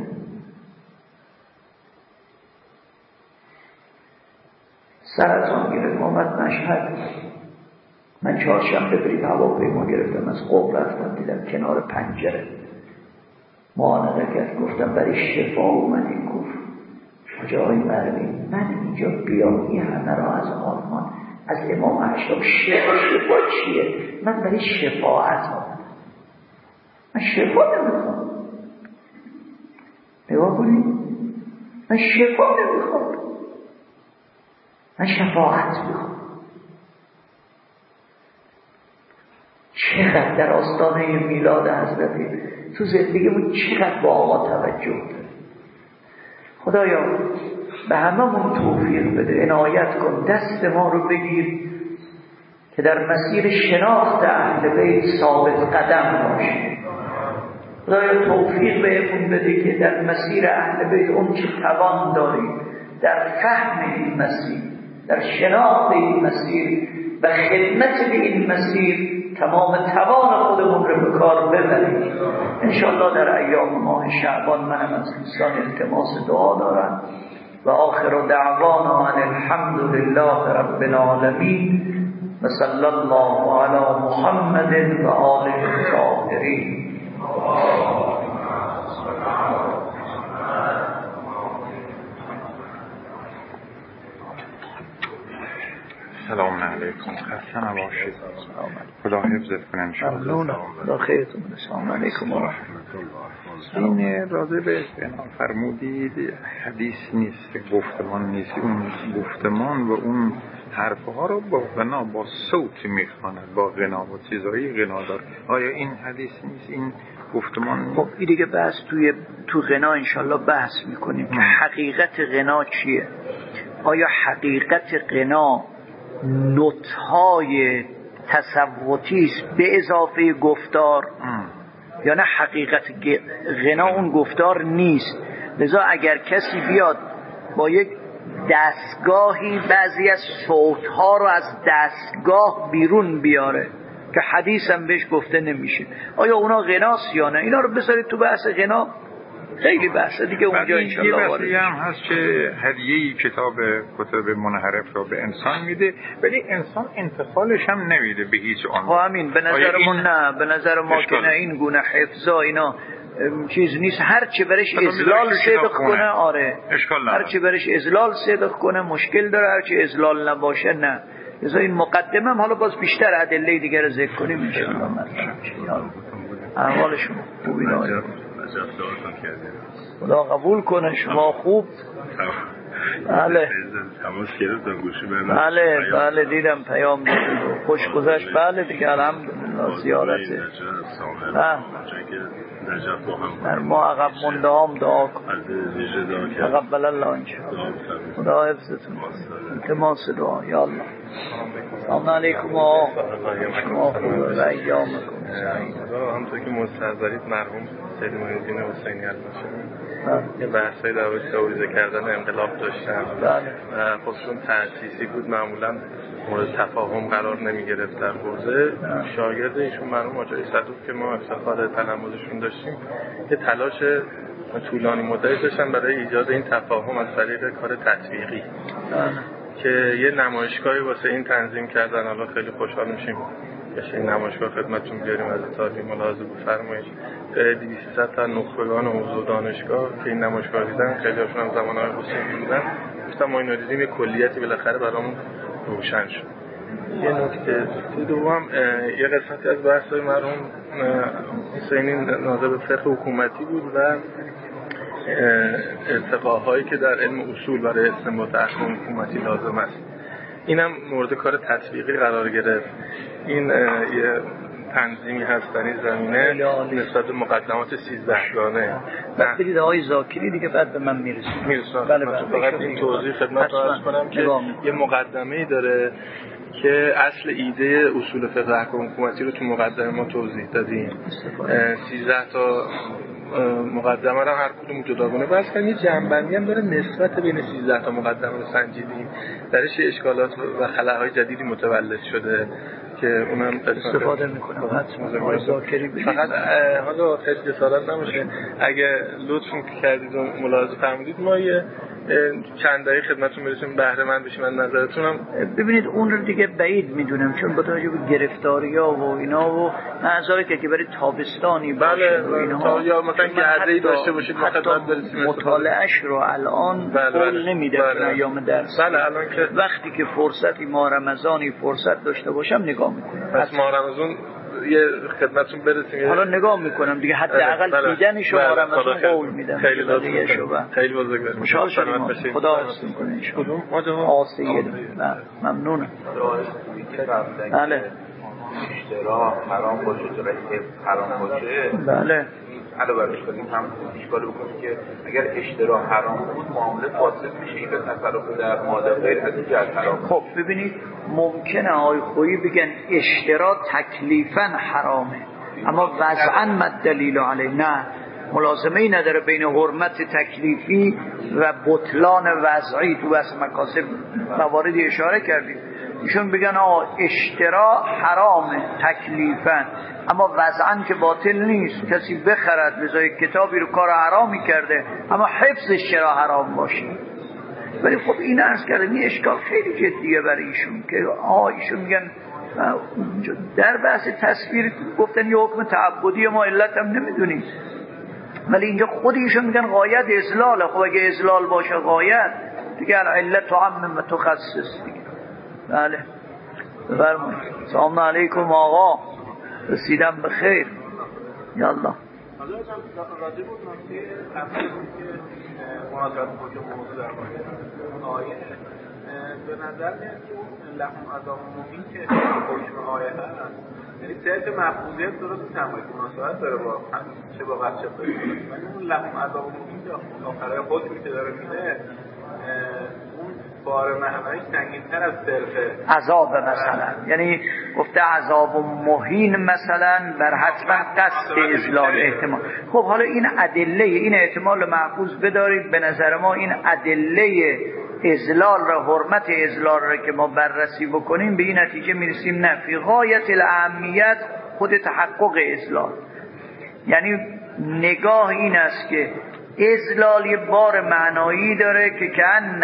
سرطان گرفت، آمد مشهد. من چهارشنبه برید هواپیما گرفتم، از قم رفتم، دیدم کنار پنجره معانقه کرد، گفتم برای شفا اومدیم. گفت آقای مروی من اینجا بیام این همه را از آلمان از امام اشرف شفا شفا چیه؟ من برای شفاعت آمدم، من شفا نمیخوام. نگاه کنید، من شفا نمیخوام، من شفاعت میخوام. چقدر در آستانه میلاد حضرت تو زندگیمون چقدر با آقا توجه داره. خدایا به هممون توفیق بده، عنایت کن، دست ما رو بگیر که در مسیر شناخت اهل بیت ثابت قدم باشیم. خدایا توفیق بهمون بده که در مسیر اهل بیت اون چه توان داریم در فهم این مسیر، در شناخت این مسیر و خدمت به این مسیر تمام توان خودمون رو به کار ببریم. انشاءالله در ایام ماه شعبان منم از دوستان التماس دعا دارم و آخر دعوانا ان الحمد لله رب العالمین و صلی الله علی محمد و آله الطاهرین. سلام علیکم، خسته نباشید، خدا حفظت کنه انشاءالله. ممنونم، خدا خیرتون بده. سلام علیکم و رحمت الله. این راضی به غنا فرمودید حدیث نیست، گفتمان نیست، اون گفتمان و اون حرفها رو با غنا با صوت میخواند، با غنا و چیزایی غنا دار. آیا این حدیث نیست، این گفتمان نیست؟ خب این دیگه بحث توی تو غنا انشالله بحث میکنیم که حقیقت غنا چیه. آیا حقیقت غنا نطهای تصوتی است به اضافه گفتار ام. یا نه حقیقت غنا اون گفتار نیست. لذا اگر کسی بیاد با یک دستگاهی بعضی از صوتها رو از دستگاه بیرون بیاره که حدیث هم بهش گفته نمیشه. آیا اونا غناست یا نه؟ اینا رو بذارید تو بحث غنا، خیلی بحثه دیگه اونجا انشالله وارد. یه هم هست که هدیه‌ای کتاب کتاب منحرف رو به انسان میده، ولی انسان انتقالش هم نمیده به هیچ عنوان. خب همین به نظرمون نه، به نظر ما که نه، این گونه حفظا اینا چیز نیست. هر چی برش ازلال صدق کنه آره، هر چی برش ازلال صدق کنه مشکل داره، هر چی ازلال نباشه نه. لذا این مقدمه هم حالا باز بیشتر ادله دیگه رو ذکر کنیم ان شاء الله. احوال شما خوبی نه؟ خدا قبول کنه شما خوب. بله تماس گرفتم گوشی بهم. بله بله دیدم پیام دادید خوش گذشت. بله دیگه الحمدلله زیارته. ها نجات با هم در ما عقب مونده هم دعا کن. از ویژه دعا کرد. تقبل الله ان شاء الله. خدا حفظتون کنه. التماس دعا یا الله. السلام علیکم و شما خوب و ایامکم. همونطور که مستحضرید مرحوم سید معین‌الدین حسینی المشری یه بحثایی در مورد تئوریزه کردن انقلاب داشتن. بله. خب چون تأسیسی بود معمولا مورد تفاهم قرار نمی گرفت در حوزه. شاگرد ایشون مرحوم آجای صدوق که ما افتخار تلمذشون داشتیم یه تلاش طولانی مدتی داشتن برای ایجاد این تفاهم از طریق کار تطبیقی که یه نمایشگاهی واسه این تنظیم کردن. حالا خیلی خوشحال میشیم که این نمایشگاه خدمتتون بیاریم از تاریخ ملاحظه بفرمایید. دویست سیصد تا نخبگان حوزه دانشگاه که این نمایشگاه دیدن، خیلی هاشون هم زمانهای حسینی بودن، گفتم ما اینو دیدیم یه کلیتی بالاخره برامون روشن شد. یه نکته دوم یه قسمتی از بحث‌های مرحوم حسینی ناظر به فقه حکومتی بود و ارتقاهایی که در علم اصول برای استنباط احکام حکومتی لازم است. اینم مورد کار تطبیقی قرار گرفت. این یه تنظیمی هست در این زمینه نسبت به مقدمات سیزدهگانه. بعد برید آقای زاکری دیگه بعد به من میرسید. میرسید. بله بله. فقط این توضیح خدمت عرض کنم که یه مقدمه‌ای داره که اصل ایده اصول فقه احکام حکومتی رو تو مقدمه ما توضیح دادیم. سیزده تا مقدمه رو هر کدوم جداگانه بحث کردیم. یه جنبندی هم داره نسبت بین سیزده تا مقدمه رو سنجیدیم. درش اشکالات و خلاهای جدیدی متولد شده که اونم استفاده میکنم حتما ذاکری. فقط حالا خیلی جسارت نمیشه اگه لطف کردید و ملاحظه فرمودید ما یه چند دقیقه خدمتتون برسیم بهره مند بشیم از نظرتونم. ببینید اون رو دیگه بعید میدونم چون با توجه به گرفتاری‌ها و اینا و نظری که که برای تابستانی باشه بله اینها یا مثلا گرده‌ای داشته باشید ما خدمت برسیم مطالعه‌اش رو الان قول نمیده در ایام درس. بله الان که وقتی که فرصتی ماه رمضانی فرصت داشته باشم نگاه میکنم. پس ماه رمضان یه خدمتتون برسیم. حالا نگاه میکنم دیگه حداقل دیدن شما رمضان قول میدم. خیلی دیگه شما خیلی بزرگوار. خوشحال شدم. خدا حفظتون کنه ان شاء الله. کدوم آسیه ممنونم. بله اشترا حرام باشه جرای حرام باشه. بله علاوه بر اشکالی هم اشکال بکنیم که اگر اشترا حرام بود معامله فاسد میشه. این به تصرف در ماده غیر از این جهت حرام. خب ببینید ممکنه آقای خویی بگن اشترا تکلیفاً حرامه اما وضعاً مد دلیل علیه. نه ملازمه ای نداره بین حرمت تکلیفی و بطلان وضعی. تو بس مکاسب مواردی اشاره کردیم. ایشون بگن آقا اشترا حرامه تکلیفاً اما وضعاً که باطل نیست. کسی بخرد بذاره کتابی رو کار حرامی کرده اما حفظش چرا حرام باشه. ولی خب این عرض کردم این اشکال خیلی جدیه برای ایشون که آقا ایشون میگن در بحث تصویر گفتن یه حکم تعبدی ما علت هم نمیدونیم ولی اینجا خود ایشون میگن غایت ازلاله. خب اگه ازلال باشه غایت دیگه علت تعمم و تخصص دیگه. بله بفرمایید. سلام علیکم آقا رسیدم به خیر یالله. حالا راجع بود نکته قبلی که مناسبت حکم موضوع در مورد آیه به نظر میاد که اون لحم عذاب مهین که حکم آیه هست یعنی صرف مفهومیت درست تمایید مناسبت داره با چه با بخش خیلی ولی اون لحم عذاب مهین که آخرای حکمی که داره میده اون بار معنایی سنگین‌تر از صرف عذاب مثلا، یعنی گفته عذاب و مهین مثلا بر حتما قصد اذلال احتمال. خب حالا این ادله، این احتمال محفوظ بدارید. به نظر ما این ادله اذلال را، حرمت اذلال را که ما بررسی بکنیم به این نتیجه میرسیم نه، فی غایت الاهمیت خود تحقق اذلال. یعنی نگاه این است که اذلال یه بار معنایی داره که کأن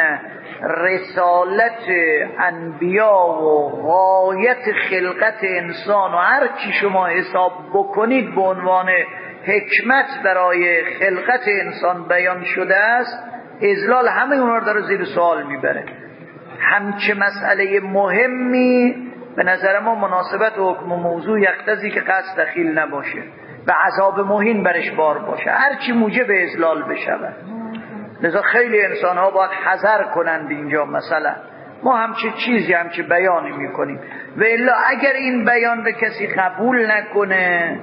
رسالت انبیا و غایت خلقت انسان و هر چی شما حساب بکنید به عنوان حکمت برای خلقت انسان بیان شده است، اذلال همه اون رو داره زیر سوال میبره. همچه مسئله مهمی به نظر ما مناسبت حکم و موضوع یقتضی که قصد دخیل نباشه و عذاب مهین برش بار باشه، هرچی موجب اذلال بشود. لذا خیلی انسان ها باید حذر کنند اینجا. مثلا ما همچه چیزی همچه بیانی میکنیم و الا اگر این بیان به کسی قبول نکنه،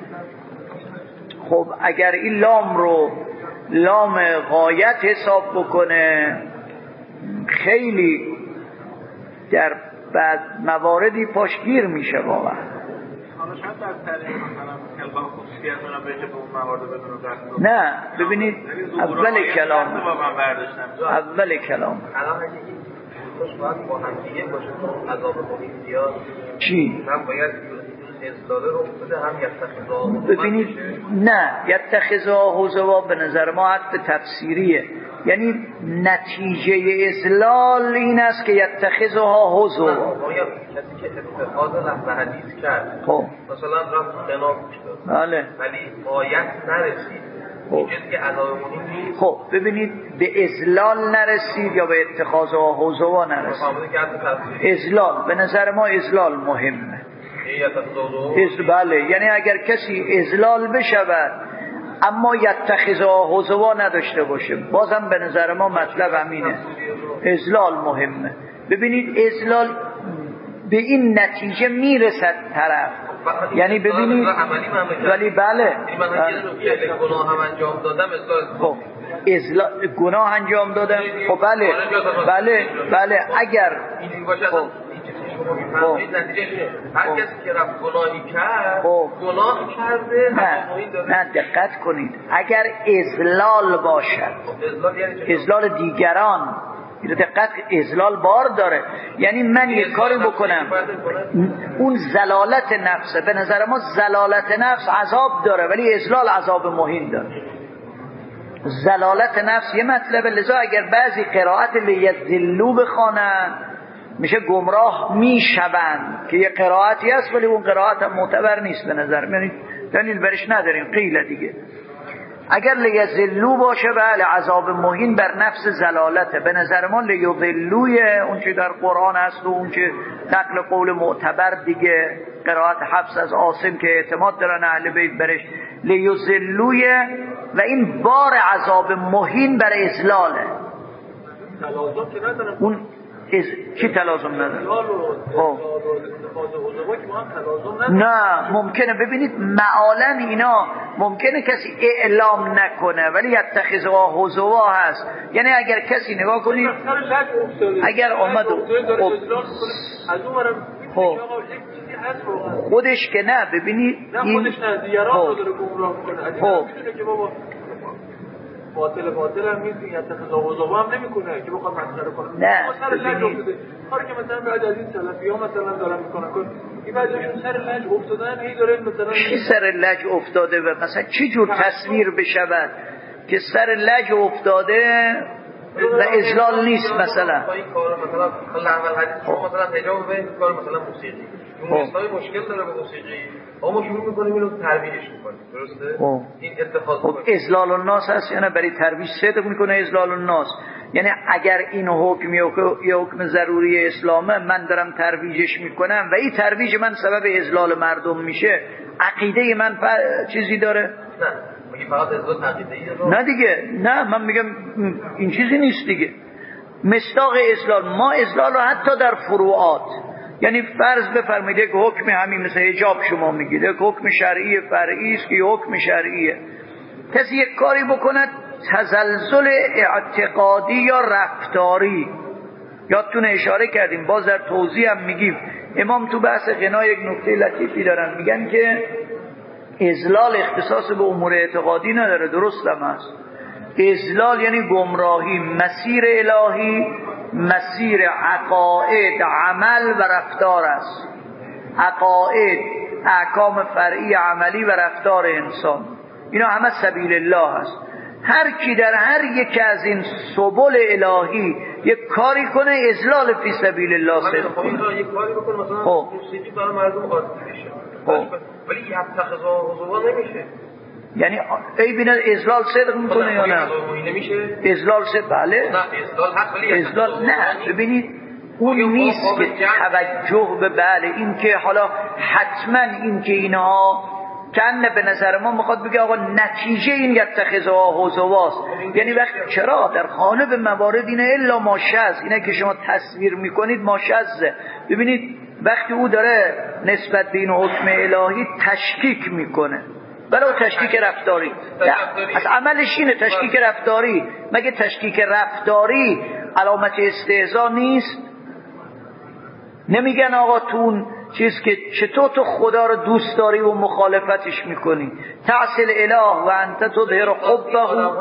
خب اگر این لام رو لام غایت حساب بکنه، خیلی در بعد مواردی پاشگیر میشه واقعا. حالا شاید در طریق مثلا القا خصوصیت رو بهش به اون موارد بدون دست. نه ببینید اول کلام اول کلام الان اگه این خوش باید با هم دیگه باشه تا عذاب مهین زیاد چی؟ من باید اصلاله رو بده هم یتخذا. ببینید نه، یتخذا هزوا به نظر ما حد تفسیریه، یعنی نتیجه اضلال این است که یتخذها هزوا. باید کسی که اتخاذ لفظ حدیث کرد خب مثلا رفت قنا گوش داد بله ولی آیت نرسید، این چیزی که عذاب مهین نیست. خب ببینید به اضلال نرسید یا به اتخاذها هزوا نرسید. اضلال به نظر ما اضلال مهمه. از بله، یعنی اگر کسی اضلال بشود اما یتخذها هزوا نداشته باشه، بازم به نظر ما مطلب همینه، اضلال مهمه. ببینید اضلال به این نتیجه میرسد طرف، یعنی ببینید ولی بله گناه هم انجام دادم خب اضلال گناه انجام دادم خب بله بله بله اگر خب خب هر کسی که رفت گناهی کرد گناه کرده نه نه دقت کنید، اگر اضلال باشد اضلال دیگران، دقت، اضلال بار داره، یعنی من یک کاری بکنم اون زلالت نفسه. به نظر ما زلالت نفس عذاب داره ولی اضلال عذاب مهین داره. زلالت نفس یه مطلبه، لذا اگر بعضی قرائت لیذلوا بخوانن میشه گمراه میشوند که یه قرائتی هست ولی اون قرائت هم معتبر نیست به نظر من، دلیل برش نداریم قیل دیگه. اگر لیذلوا باشه بله عذاب مهین بر نفس زلالته. به نظر ما لیذلوی اون چه در قرآن هست و اون چه نقل قول معتبر دیگه، قرائت حفص از عاصم که اعتماد دارن اهل بیت برش، لیذلوی و این بار عذاب مهین بر اضلاله. اون از... چی تلازم نداره؟ خب نه ممکنه، ببینید معالن اینا ممکنه کسی اعلام نکنه ولی یتخذها هزوا هست، یعنی اگر کسی نگاه کنید اگر آمد خب خودش که نه، ببینید این خب خب باطل باطل هم نیست، یتخذها هزوا هم نمیکنه که بخواد مسخره کنه. نه سر لج افتاده، کاری که مثلا بعد از این سلفی‌ها مثلا دارن میکنن کن این بعدشون سر لج افتادن، هی داره مثلا چی سر لج افتاده و مثلا چه جور تصویر بشود که سر لج افتاده و اضلال نیست. مثلا این کار مثلا اول حدیث شما مثلا حجاب به کار مثلا موسیقی موسیقی مشکل داره با موسیقی، ما شروع می‌کنیم اینو ترویجش می‌کنیم، درسته؟ این اتخاذ خب اضلال الناس هست، یعنی برای ترویج صدق میکنه اضلال الناس، یعنی اگر این حکم یا حکم ضروری اسلامه من دارم ترویجش میکنم و این ترویج من سبب اضلال مردم میشه، عقیده من چیزی داره؟ نه میگه فقط اضلال عقیده‌ای نه دیگه، نه من میگم این چیزی نیست دیگه. مصداق اضلال، ما اضلال رو حتی در فروعات، یعنی فرض بفرمایید یک حکم همین مثل حجاب شما میگید یک حکم شرعی فرعی است که حکم شرعیه، کسی یک کاری بکند تزلزل اعتقادی یا رفتاری یادتونه اشاره کردیم، باز در توضیح هم میگیم. امام تو بحث غنا یک نکته لطیفی دارن، میگن که اضلال اختصاص به امور اعتقادی نداره، درست هم هست. اضلال یعنی گمراهی، مسیر الهی مسیر عقاید، عمل و رفتار است. عقاید، احکام فرعی عملی و رفتار انسان، اینا همه سبیل الله هست. هر کی در هر یک از این سبل الهی یک کاری کنه، اضلال فی سبیل الله صدق کنه. یک کاری بکنه مثلا موسیقی برای مردم عادی بشه، ولی یتخذها هزوا نمیشه. یعنی ای بینه اضلال صدق میکنه یا نه؟ نمیشه. اضلال صدق بله. نه اضلال حق ولی اضلال نه. ببینید اون نیست که توجه به بله این که حالا حتما این که اینها کنه به نظر ما میخواد بگه آقا نتیجه این یتخذها هزواست. یعنی وقت چرا در غالب موارد اینه الا ما شذ، اینه که شما تصویر میکنید ما شذه. ببینید وقتی او داره نسبت به این حکم الهی تشکیک میکنه، بلا تشکیک رفتاری، از عملش اینه تشکیک رفتاری. مگه تشکیک رفتاری علامت استهزا نیست؟ نمیگن آقا تو اون چیز که چطور تو خدا رو دوست داری و مخالفتش میکنی، تعصل اله و انت تظهر حبه.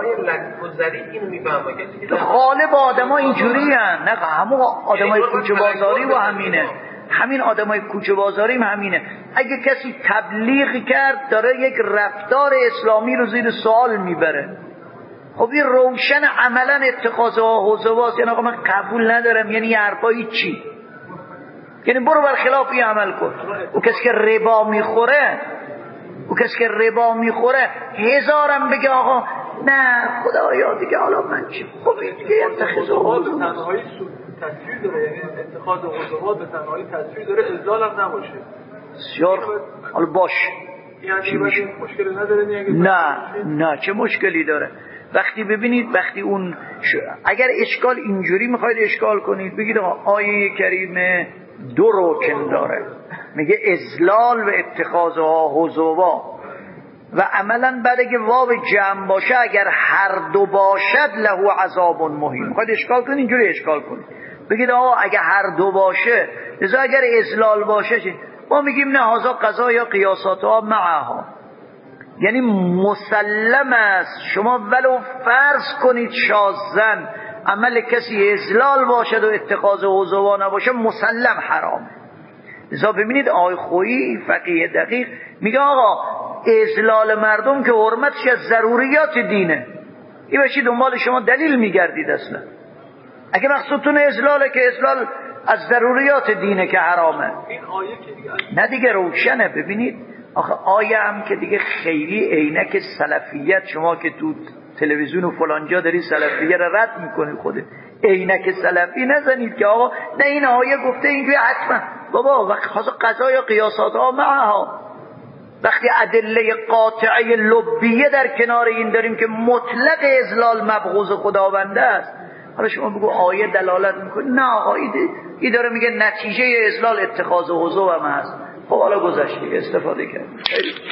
غالب آدم ها اینجوری هن، نه همه آدم های کوچه بازاری و همینه، همین آدم های کوچه بازاری هم همینه. اگه کسی تبلیغ کرد داره یک رفتار اسلامی رو زیر سوال میبره، خب این روشن عملا اتخاذها هزواست. یعنی آقا من قبول ندارم، یعنی حرفایی چی؟ یعنی برو برخلاف این عمل کن. او کسی که ربا میخوره، او کسی که ربا میخوره هزارم بگه آقا نه خدایا دیگه حالا من چی خوبی دیگه اتخاذها به تنهایی تصویر داره، یعنی اتخاذ هزوا به تنهایی تصویر داره، اضلال هم نباشه. بسیار حالا باش یعنی مشکلی نداره؟ نه نه چه مشکلی داره؟ وقتی ببینید وقتی اون ش... اگر اشکال اینجوری میخواید اشکال کنید بگید آیه کریمه دو رکن داره، میگه اضلال و اتخاذها هزوا و عملا بعد اگه واو جمع باشه اگر هر دو باشد له عذاب مهین. میخواید اشکال کنید اینجوری اشکال کنید، بگید آقا اگه هر دو باشه، لذا اگر اضلال باشه چی؟ ما میگیم نه هذا قضا یا قیاساتها معها، یعنی مسلم است شما ولو فرض کنید شاذن عمل کسی اضلال باشد و اتخاذ هزوا نباشه مسلم حرامه. لذا ببینید آقای خویی فقیه دقیق میگه آقا اضلال مردم که حرمتش از ضروریات دینه، این باشید دنبال شما دلیل میگردید. اصلا اگه مقصودتون اضلاله که اضلال از ضروریات دینه که حرامه، این آیه که دیگه نه دیگه روشنه. ببینید آخه آیه هم که دیگه خیلی عینک سلفیت، شما که تو تلویزیون و فلانجا داری سلفیه را رد میکنی، خودت عینک سلفی نزنید که آقا نه این آیه گفته اینجوری حتما. بابا وقت خاصه قضا یا قیاسات ها معها، وقتی ادله قاطعه لبیه در کنار این داریم که مطلق اضلال مبغوض خداونده است، حالا شما بگو آیه دلالت میکنه نه آقا این داره میگه نتیجه اضلال اتخاذ هزوا هم هست. خب حالا گذشته استفاده کرد.